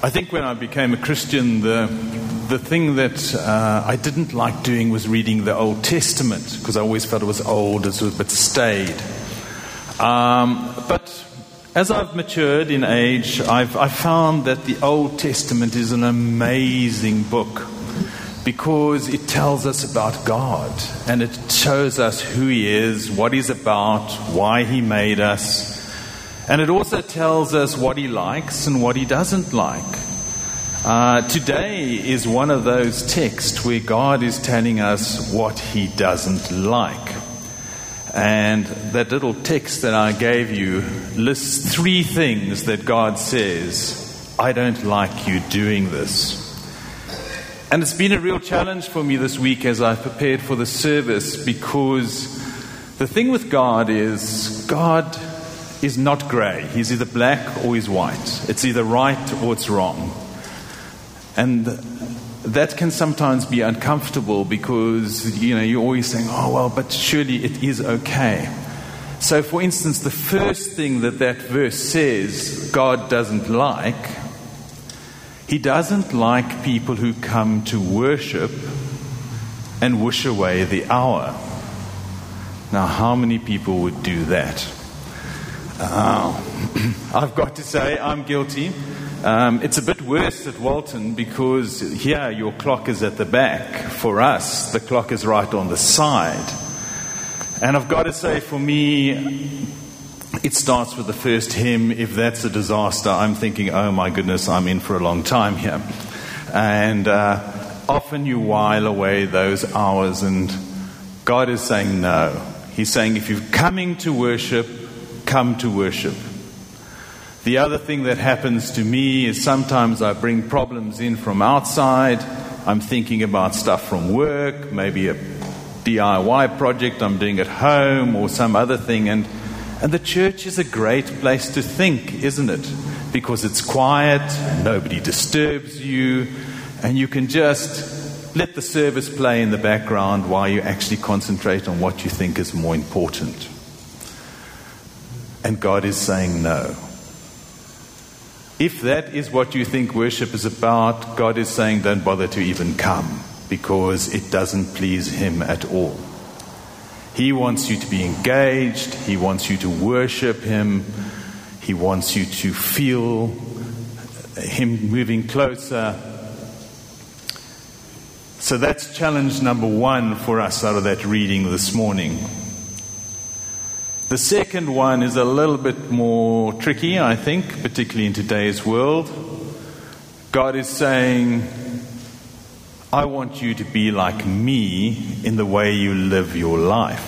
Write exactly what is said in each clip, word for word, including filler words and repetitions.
I think when I became a Christian, the the thing that uh, I didn't like doing was reading the Old Testament, because I always felt it was old, it was a bit staid. Um, but as I've matured in age, I've, I've found that the Old Testament is an amazing book, because it tells us about God, and it shows us who He is, what He's about, why He made us. And it also tells us what He likes and what He doesn't like. Uh, today is one of those texts where God is telling us what He doesn't like. And that little text that I gave you lists three things that God says, I don't like you doing this. And it's been a real challenge for me this week as I've prepared for the service, because the thing with God is, God is not grey. He's either black or He's white. It's either right or it's wrong. And that can sometimes be uncomfortable, because, you know, you're always saying, oh, well, but surely it is okay. So, for instance, the first thing that that verse says God doesn't like, He doesn't like people who come to worship and wish away the hour. Now, how many people would do that? Uh, I've got to say, I'm guilty. Um, it's a bit worse at Walton, because here your clock is at the back. For us, the clock is right on the side. And I've got to say, for me, it starts with the first hymn. If that's a disaster, I'm thinking, oh my goodness, I'm in for a long time here. And uh, often you while away those hours, and God is saying no. He's saying, if you're coming to worship, come to worship. The other thing that happens to me is sometimes I bring problems in from outside. I'm thinking about stuff from work, maybe a D I Y project I'm doing at home, or some other thing. And, and the church is a great place to think, isn't it? Because it's quiet, nobody disturbs you, and you can just let the service play in the background while you actually concentrate on what you think is more important. And God is saying no. If that is what you think worship is about, God is saying don't bother to even come, because it doesn't please Him at all. He wants you to be engaged. He wants you to worship Him. He wants you to feel Him moving closer. So that's challenge number one for us out of that reading this morning. The second one is a little bit more tricky, I think, particularly in today's world. God is saying, I want you to be like me in the way you live your life.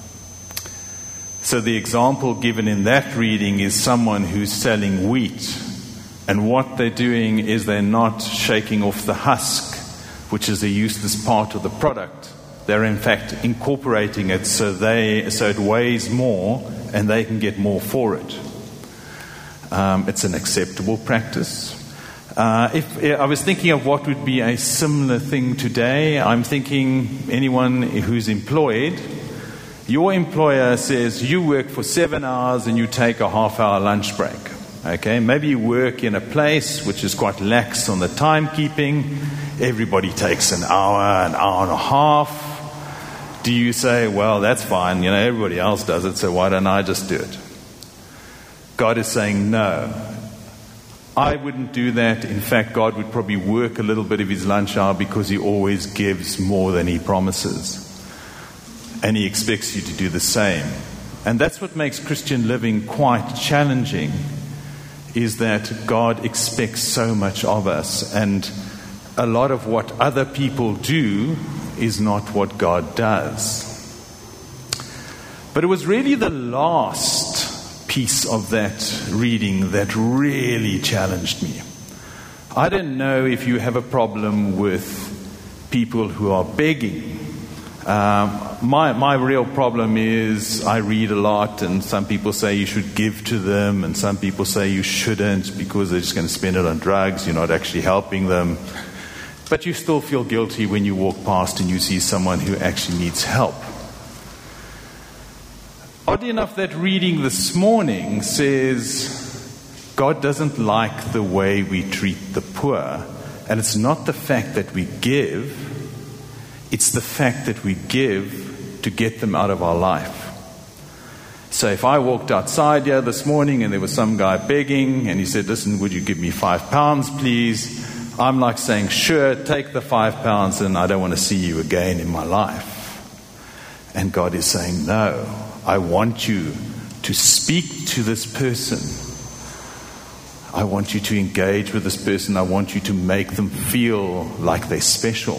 So the example given in that reading is someone who's selling wheat. And what they're doing is they're not shaking off the husk, which is a useless part of the product. They're in fact incorporating it so they so it weighs more and they can get more for it. Um, it's an acceptable practice. Uh, if I was thinking of what would be a similar thing today, I'm thinking anyone who's employed, your employer says you work for seven hours and you take a half-hour lunch break. Okay, maybe you work in a place which is quite lax on the timekeeping. Everybody takes an hour, an hour and a half. Do you say, well, that's fine, you know, everybody else does it, so why don't I just do it? God is saying, no, I wouldn't do that. In fact, God would probably work a little bit of His lunch hour, because He always gives more than He promises. And He expects you to do the same. And that's what makes Christian living quite challenging, is that God expects so much of us. And a lot of what other people do is not what God does. But it was really the last piece of that reading that really challenged me. I don't know if you have a problem with people who are begging. Um, my my real problem is I read a lot, and some people say you should give to them, and some people say you shouldn't because they're just going to spend it on drugs. You're not actually helping them. But you still feel guilty when you walk past and you see someone who actually needs help. Oddly enough, that reading this morning says God doesn't like the way we treat the poor. And it's not the fact that we give, it's the fact that we give to get them out of our life. So if I walked outside here this morning and there was some guy begging and he said, listen, would you give me five pounds, please? I'm like saying, sure, take the five pounds and I don't want to see you again in my life. And God is saying, no, I want you to speak to this person. I want you to engage with this person. I want you to make them feel like they're special.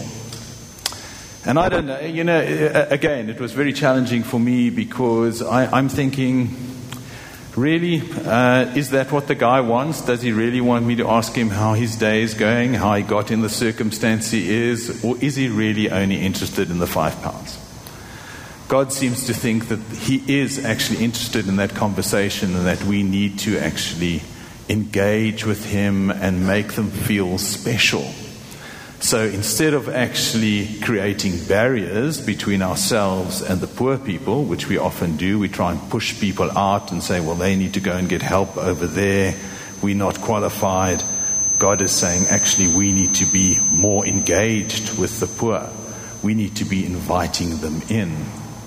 And I don't know, you know, again, it was very challenging for me because I, I'm thinking, really, uh, is that what the guy wants? Does he really want me to ask him how his day is going, how he got in the circumstance he is, or is he really only interested in the five pounds? God seems to think that he is actually interested in that conversation and that we need to actually engage with him and make them feel special. So instead of actually creating barriers between ourselves and the poor people, which we often do, we try and push people out and say, well, they need to go and get help over there. We're not qualified. God is saying, actually, we need to be more engaged with the poor. We need to be inviting them in.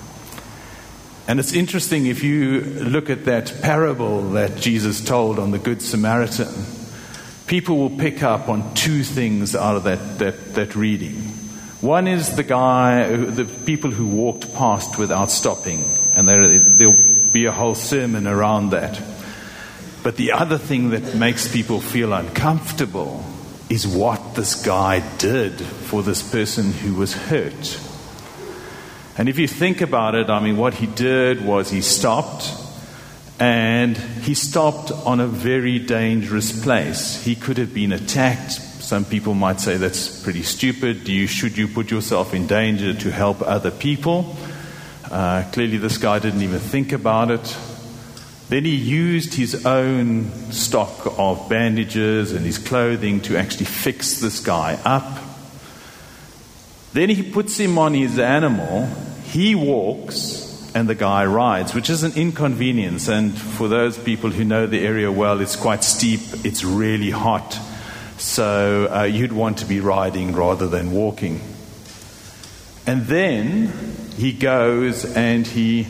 And it's interesting, if you look at that parable that Jesus told on the Good Samaritan, people will pick up on two things out of that, that, that reading. One is the guy, the people who walked past without stopping, and there, there'll be a whole sermon around that. But the other thing that makes people feel uncomfortable is what this guy did for this person who was hurt. And if you think about it, I mean, what he did was he stopped, and he stopped on a very dangerous place. He could have been attacked. Some people might say that's pretty stupid. Do you, should you put yourself in danger to help other people? Uh, clearly this guy didn't even think about it. Then he used his own stock of bandages and his clothing to actually fix this guy up. Then he puts him on his animal. He walks and the guy rides, which is an inconvenience. And for those people who know the area well, it's quite steep. It's really hot. So uh, you'd want to be riding rather than walking. And then he goes and he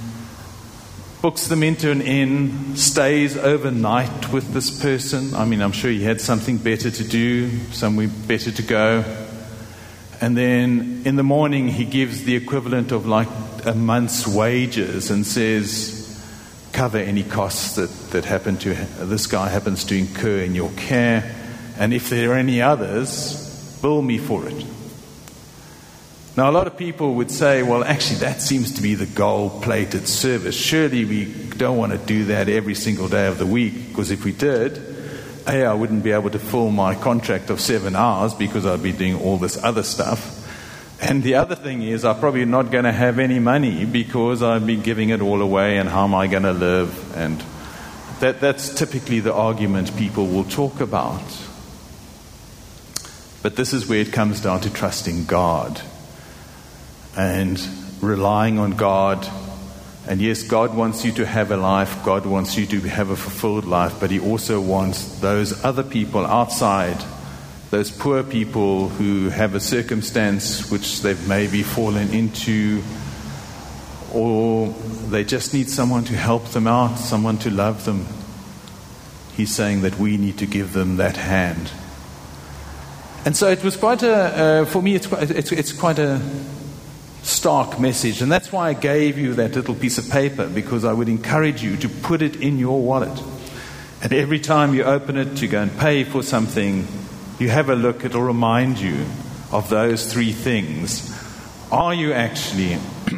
books them into an inn, stays overnight with this person. I mean, I'm sure he had something better to do, somewhere better to go. And then in the morning, he gives the equivalent of like a month's wages and says, cover any costs that, that happen to this guy happens to incur in your care. And if there are any others, bill me for it. Now, a lot of people would say, well, actually, that seems to be the gold-plated service. Surely we don't want to do that every single day of the week, because if we did, A, I wouldn't be able to fill my contract of seven hours because I'd be doing all this other stuff. And the other thing is, I'm probably not going to have any money because I've been giving it all away, and how am I going to live? And that, that's typically the argument people will talk about. But this is where it comes down to trusting God and relying on God. And yes, God wants you to have a life. God wants you to have a fulfilled life. But He also wants those other people outside, those poor people who have a circumstance which they've maybe fallen into, or they just need someone to help them out, someone to love them. He's saying that we need to give them that hand. And so it was quite a, uh, for me, it's quite, it's, it's quite a stark message. And that's why I gave you that little piece of paper, because I would encourage you to put it in your wallet. And every time you open it to go and pay for something, you have a look, it'll remind you of those three things. Are you actually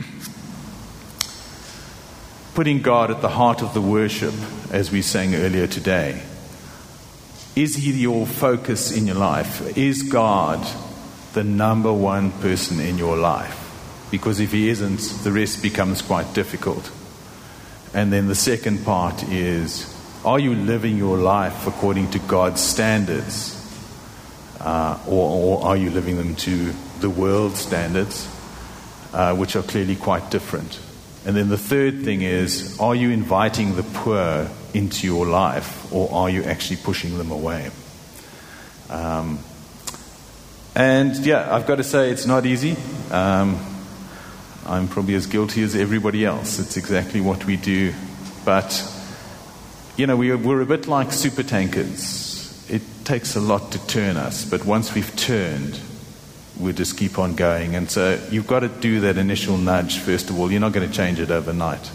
putting God at the heart of the worship, as we sang earlier today? Is He your focus in your life? Is God the number one person in your life? Because if He isn't, the rest becomes quite difficult. And then the second part is, are you living your life according to God's standards? Uh, or, or are you living them to the world's standards, uh, which are clearly quite different? And then the third thing is, are you inviting the poor into your life, or are you actually pushing them away? Um, and yeah, I've got to say it's not easy. Um, I'm probably as guilty as everybody else. It's exactly what we do. But, you know, we are, we're a bit like super tankers. It takes a lot to turn us, but once we've turned, we'll just keep on going. And so you've got to do that initial nudge first of all. You're not going to change it overnight.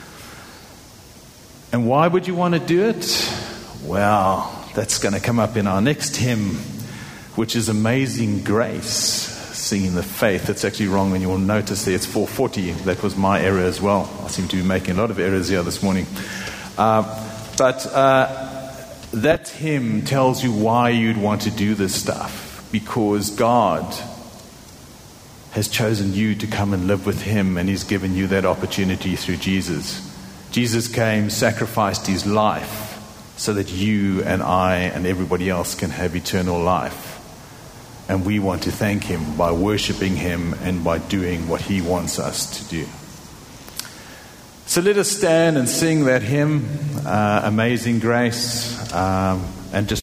And why would you want to do it? Well, that's going to come up in our next hymn, which is Amazing Grace, singing the faith. That's actually wrong, and you will notice there it's four forty. That was my error as well. I seem to be making a lot of errors here this morning. Uh, but uh, that hymn tells you why you'd want to do this stuff. Because God has chosen you to come and live with Him, and He's given you that opportunity through Jesus. Jesus came, sacrificed His life so that you and I and everybody else can have eternal life. And we want to thank Him by worshiping Him and by doing what He wants us to do. So let us stand and sing that hymn, uh, Amazing Grace, um, and just